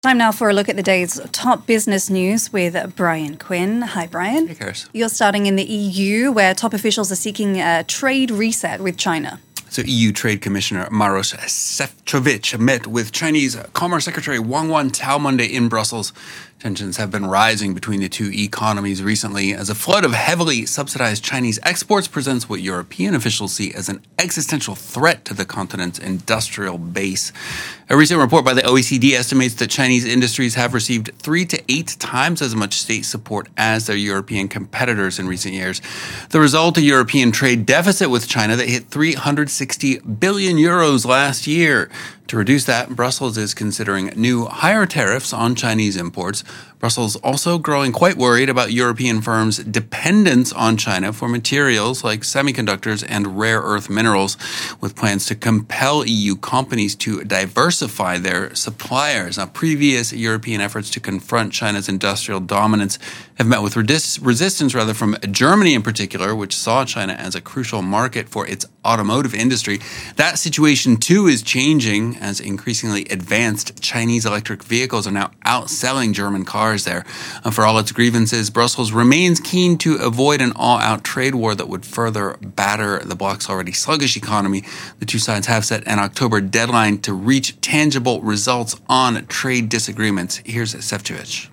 Time now for a look at the day's top business news with Brian Quinn. Hi, Brian. Hey, Karis. You're starting in the EU, where top officials are seeking a trade reset with China. So EU Trade Commissioner Maroš Šefčovič met with Chinese Commerce Secretary Wang Wentao Monday in Brussels. Tensions have been rising between the two economies recently as a flood of heavily subsidized Chinese exports presents what European officials see as an existential threat to the continent's industrial base. A recent report by the OECD estimates that Chinese industries have received 3 to 8 times as much state support as their European competitors in recent years. The result, a European trade deficit with China that hit 360 billion euros last year. To reduce that, Brussels is considering new higher tariffs on Chinese imports. Brussels also growing quite worried about European firms' dependence on China for materials like semiconductors and rare earth minerals, with plans to compel EU companies to diversify their suppliers. Now, previous European efforts to confront China's industrial dominance have met with resistance from Germany in particular, which saw China as a crucial market for its automotive industry. That situation, too, is changing as increasingly advanced Chinese electric vehicles are now outselling German cars there. For all its grievances, Brussels remains keen to avoid an all-out trade war that would further batter the bloc's already sluggish economy. The two sides have set an October deadline to reach tangible results on trade disagreements. Here's Šefčovič.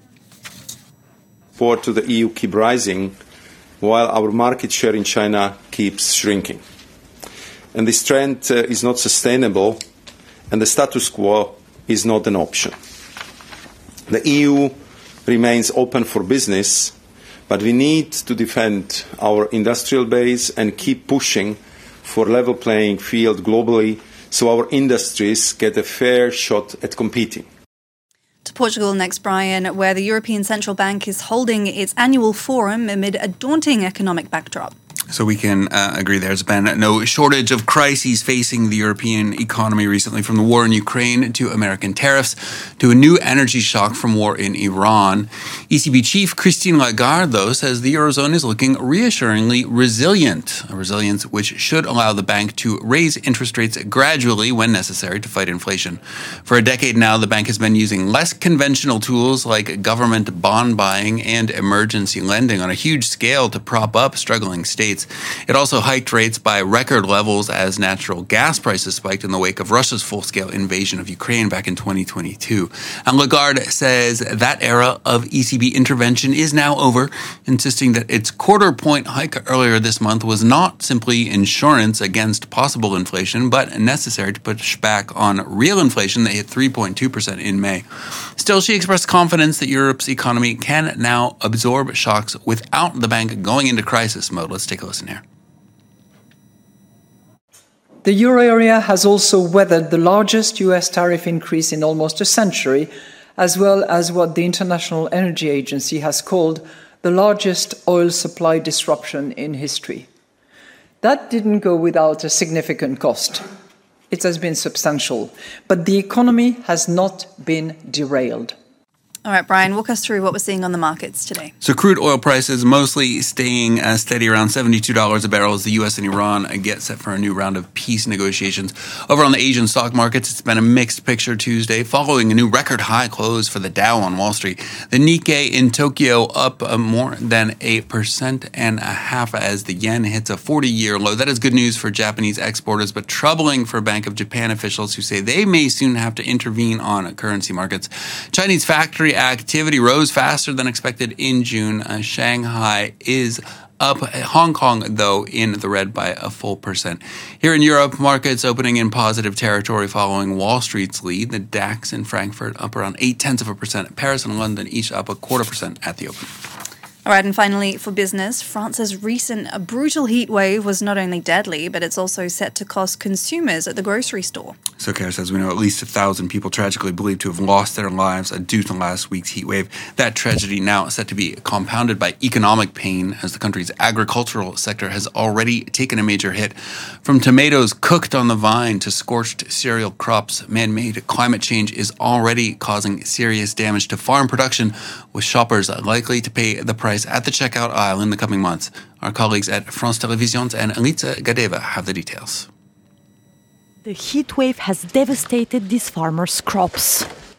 Export to the EU keep rising, while our market share in China keeps shrinking. And this trend is not sustainable, and the status quo is not an option. The EU remains open for business, but we need to defend our industrial base and keep pushing for level playing field globally so our industries get a fair shot at competing. To Portugal next, Brian, where the European Central Bank is holding its annual forum amid a daunting economic backdrop. So we can agree there's been no shortage of crises facing the European economy recently, from the war in Ukraine to American tariffs to a new energy shock from war in Iran. ECB chief Christine Lagarde, though, says the Eurozone is looking reassuringly resilient, a resilience which should allow the bank to raise interest rates gradually when necessary to fight inflation. For a decade now, the bank has been using less conventional tools like government bond buying and emergency lending on a huge scale to prop up struggling states. It also hiked rates by record levels as natural gas prices spiked in the wake of Russia's full-scale invasion of Ukraine back in 2022. And Lagarde says that era of ECB intervention is now over, insisting that its quarter-point hike earlier this month was not simply insurance against possible inflation, but necessary to push back on real inflation that hit 3.2% in May. Still, she expressed confidence that Europe's economy can now absorb shocks without the bank going into crisis mode. Let's take a listen here. The euro area has also weathered the largest US tariff increase in almost a century, as well as what the International Energy Agency has called the largest oil supply disruption in history. That didn't go without a significant cost. It has been substantial, but the economy has not been derailed. All right, Brian, walk us through what we're seeing on the markets today. So crude oil prices mostly staying steady around $72 a barrel as the U.S. and Iran get set for a new round of peace negotiations. Over on the Asian stock markets, it's been a mixed picture Tuesday, following a new record high close for the Dow on Wall Street. The Nikkei in Tokyo up more than 1.5% as the yen hits a 40-year low. That is good news for Japanese exporters, but troubling for Bank of Japan officials who say they may soon have to intervene on currency markets. Chinese factory activity rose faster than expected in June. Shanghai is up. Hong Kong, though, in the red by a full percent. Here in Europe, markets opening in positive territory following Wall Street's lead. The DAX in Frankfurt up around 0.8%. Paris and London each up 0.25% at the open. All right, and finally, for business, France's recent brutal heat wave was not only deadly, but it's also set to cost consumers at the grocery store. So, Kara says we know at least 1,000 people tragically believed to have lost their lives due to last week's heat wave. That tragedy now set to be compounded by economic pain, as the country's agricultural sector has already taken a major hit. From tomatoes cooked on the vine to scorched cereal crops, man-made climate change is already causing serious damage to farm production, with shoppers likely to pay the price at the checkout aisle in the coming months. Our colleagues at France Télévisions and Elitsa Gadeva have the details. The heat wave has devastated these farmers' crops.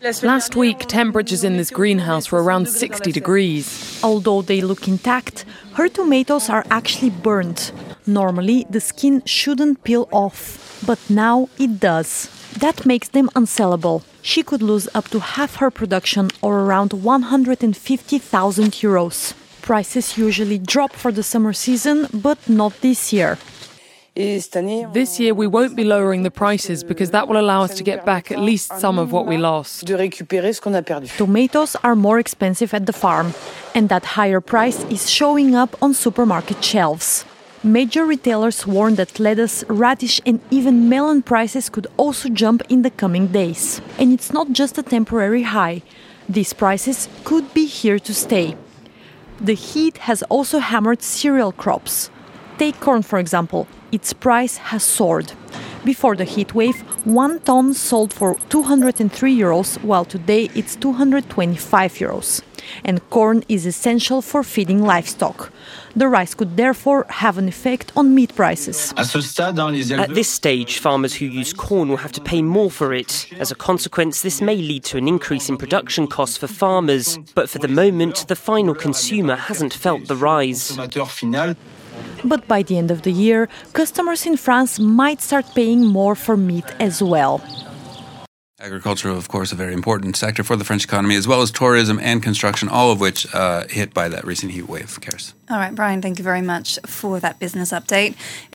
Last week, temperatures in this greenhouse were around 60 degrees. Although they look intact, her tomatoes are actually burnt. Normally, the skin shouldn't peel off, but now it does. That makes them unsellable. She could lose up to half her production, or around 150,000 euros. Prices usually drop for the summer season, but not this year. This year we won't be lowering the prices because that will allow us to get back at least some of what we lost. Tomatoes are more expensive at the farm, and that higher price is showing up on supermarket shelves. Major retailers warn that lettuce, radish and even melon prices could also jump in the coming days. And it's not just a temporary high. These prices could be here to stay. The heat has also hammered cereal crops. Take corn, for example. Its price has soared. Before the heat wave, 1 ton sold for 203 euros, while today it's 225 euros. And corn is essential for feeding livestock. The rise could therefore have an effect on meat prices. At this stage, farmers who use corn will have to pay more for it. As a consequence, this may lead to an increase in production costs for farmers. But for the moment, the final consumer hasn't felt the rise. But by the end of the year, customers in France might start paying more for meat as well. Agriculture, of course, a very important sector for the French economy, as well as tourism and construction, all of which hit by that recent heat wave. Karis. All right, Brian, thank you very much for that business update.